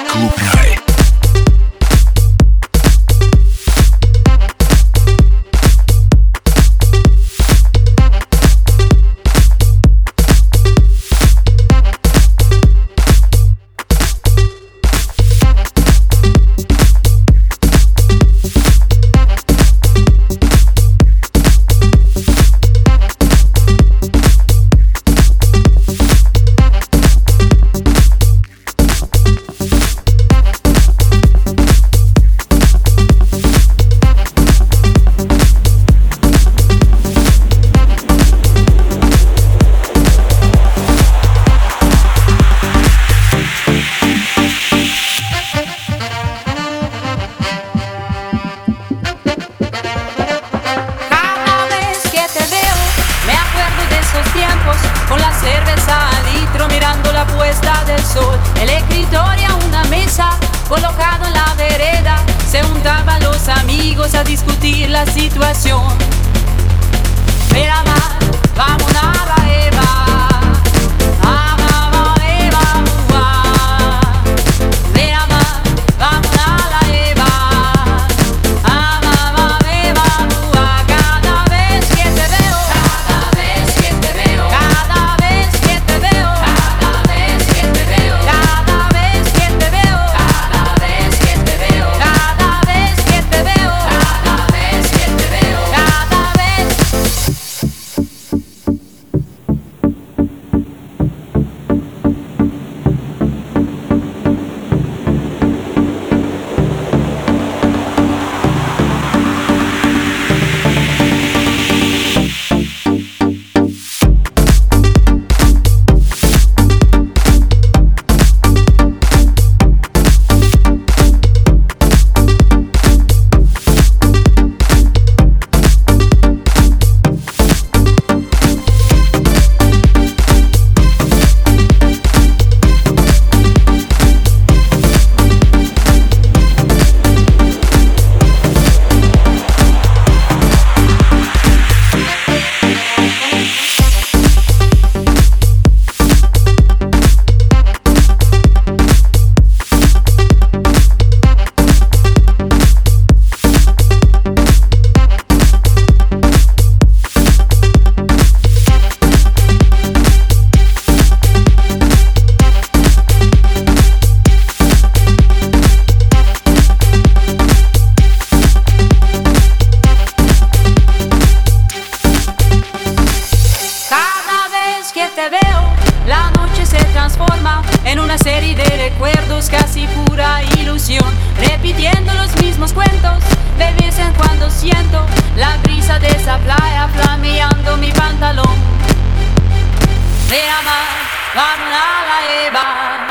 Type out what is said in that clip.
Club Rai. Con la cerveza al litro mirando la puesta del sol. El escritorio a una mesa colocado en la vereda. Se juntaban los amigos a discutir la situación. Mira más, vamos a la Eva. La noche se transforma en una serie de recuerdos, casi pura ilusión, repitiendo los mismos cuentos. De vez en cuando siento la brisa de esa playa flameando mi pantalón. Me ama, vamos a la Eva.